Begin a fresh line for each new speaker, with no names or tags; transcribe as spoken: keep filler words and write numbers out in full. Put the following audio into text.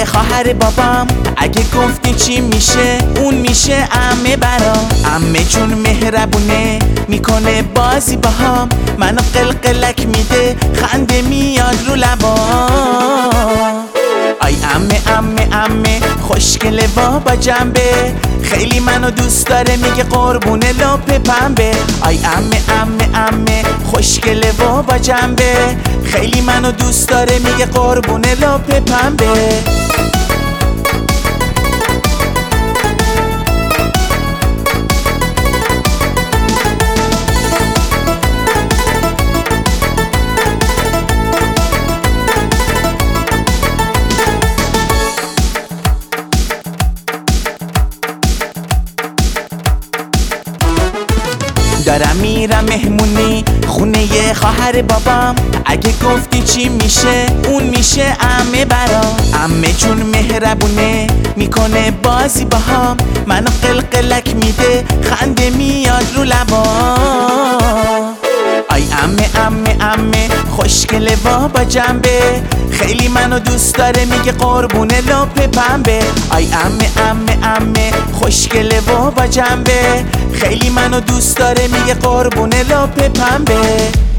خواهر بابام، اگه گفتی چی میشه اون میشه عمه برام. عمه چون مهربونه میکنه بازی باهام، منو قلقلک میده خنده میاد رو لبام. آی عمه عمه عمه خوشگله و با جنبه، خیلی منو دوست داره میگه قربونه لپ پنبه. آی عمه عمه عمه خوشگله و با جنبه، خیلی منو دوست داره میگه قربونه لپ پنبه. دارم میرم مهمونی خونه ی خواهر بابام، اگه گفتی چی میشه اون میشه عمه برام. عمه چون مهربونه میکنه بازی باهام، منو قلقلک میده خنده میاد رو لبام. آی عمه عمه عمه خوشگله و با جنبه، خیلی منو دوست داره میگه قربونه لپ پنبه. آی عمه عمه عمه خوشگله و با جنبه، خیلی منو دوست داره میگه قربونه لپ پنبه.